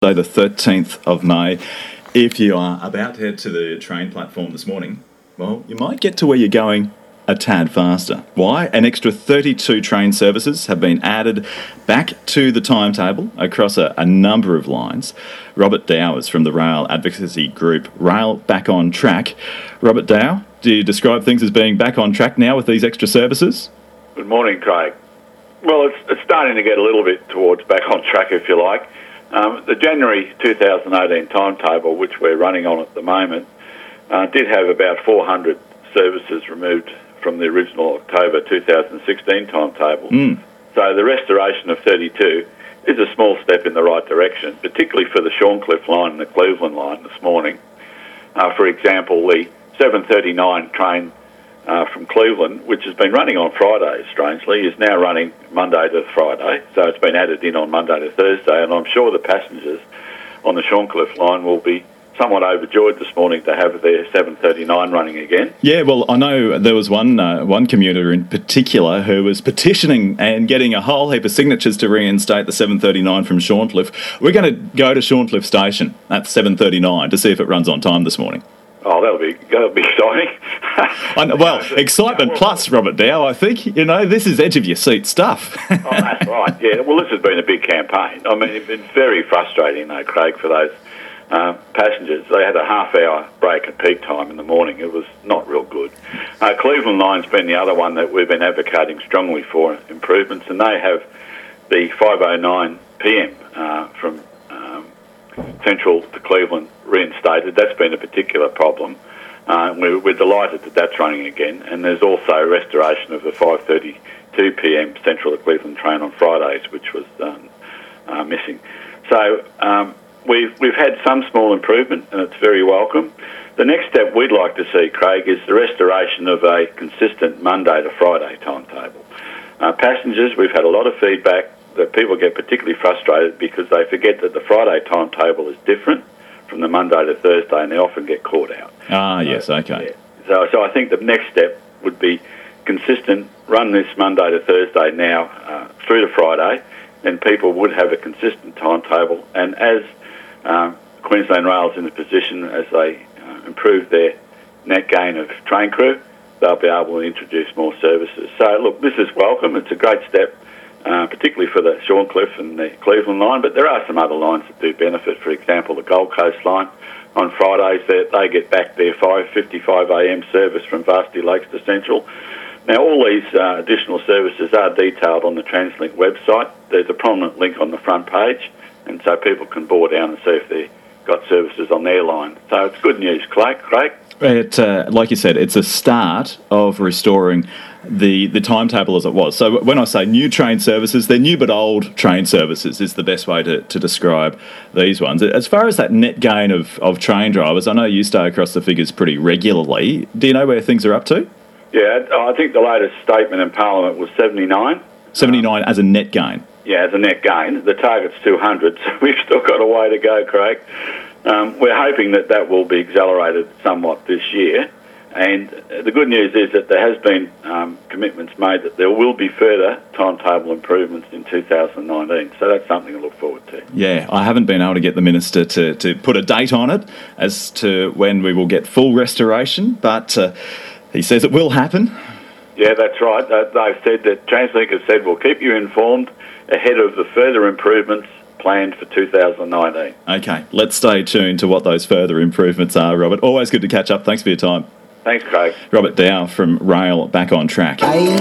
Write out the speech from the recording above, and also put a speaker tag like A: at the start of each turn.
A: So the 13th of May. If you are about to head to the train platform this morning, well, you might get to where you're going a tad faster. Why? An extra 32 train services have been added back to the timetable across a number of lines. Robert Dow is from the rail advocacy group Rail Back on Track. Robert Dow, do you describe things as being back on track now with these extra services?
B: Good morning, Craig. Well, it's starting to get a little bit towards back on track, if you like. The January 2018 timetable, which we're running on at the moment, did have about 400 services removed from the original October 2016 timetable. So the restoration of 32 is a small step in the right direction, particularly for the Shorncliffe line and the Cleveland line this morning. For example, the 7:39 train from Cleveland, which has been running on Fridays, strangely, is now running Monday to Friday. So it's been added in on Monday to Thursday, and I'm sure the passengers on the Shorncliffe line will be somewhat overjoyed this morning to have their 7:39 running again.
A: Yeah, well, I know there was one commuter in particular who was petitioning and getting a whole heap of signatures to reinstate the 7:39 from Shorncliffe. We're going to go to Shorncliffe Station at 7:39 to see if it runs on time this morning.
B: Oh, that'll be exciting.
A: Well, excitement plus, Robert Dow, I think. You know, this is edge-of-your-seat stuff.
B: Oh, that's right, yeah. Well, this has been a big campaign. I mean, it's been very frustrating, though, Craig, for those passengers. They had a half-hour break at peak time in the morning. It was not real good. Cleveland line's been the other one that we've been advocating strongly for improvements, and they have the 5:09 p.m. From Central to Cleveland reinstated. That's been a particular problem. We're delighted that that's running again, and there's also restoration of the 5:32 p.m. Central to Cleveland train on Fridays, which was missing. So we've had some small improvement, and it's very welcome. The next step we'd like to see, Craig, is the restoration of a consistent Monday to Friday timetable. Passengers, we've had a lot of feedback that people get particularly frustrated because they forget that the Friday timetable is different from the Monday to Thursday, and they often get caught out.
A: Yes, okay.
B: Yeah. So I think the next step would be consistent, run this Monday to Thursday now through to Friday, then people would have a consistent timetable, and as Queensland Rail's in a position, as they improve their net gain of train crew, they'll be able to introduce more services. So look, this is welcome. It's a great step, particularly for the Shorncliffe and the Cleveland line, but there are some other lines that do benefit. For example, the Gold Coast line on Fridays, they get back their 5:55 a.m. service from Varsity Lakes to Central. Now, all these additional services are detailed on the TransLink website. There's a prominent link on the front page, and so people can bore down and see if they've got services on their line. So it's good news, Craig.
A: Like you said, it's a start of restoring the timetable as it was. So when I say new train services, they're new but old train services is the best way to describe these ones. As far as that net gain of train drivers, I know you stay across the figures pretty regularly. Do you know where things are up to?
B: Yeah, I think the latest statement in Parliament was 79.
A: 79 as a net gain? Yeah,
B: as a net gain. The target's 200, so we've still got a way to go, Craig. We're hoping that will be accelerated somewhat this year. And the good news is that there has been commitments made that there will be further timetable improvements in 2019. So that's something to look forward to.
A: Yeah, I haven't been able to get the Minister to put a date on it as to when we will get full restoration, but he says it will happen.
B: Yeah, that's right. They've said that TransLink has said we'll keep you informed ahead of the further improvements planned for 2019.
A: Okay, let's stay tuned to what those further improvements are, Robert. Always good to catch up. Thanks for your time.
B: Thanks, Craig.
A: Robert Dow from Rail Back on Track.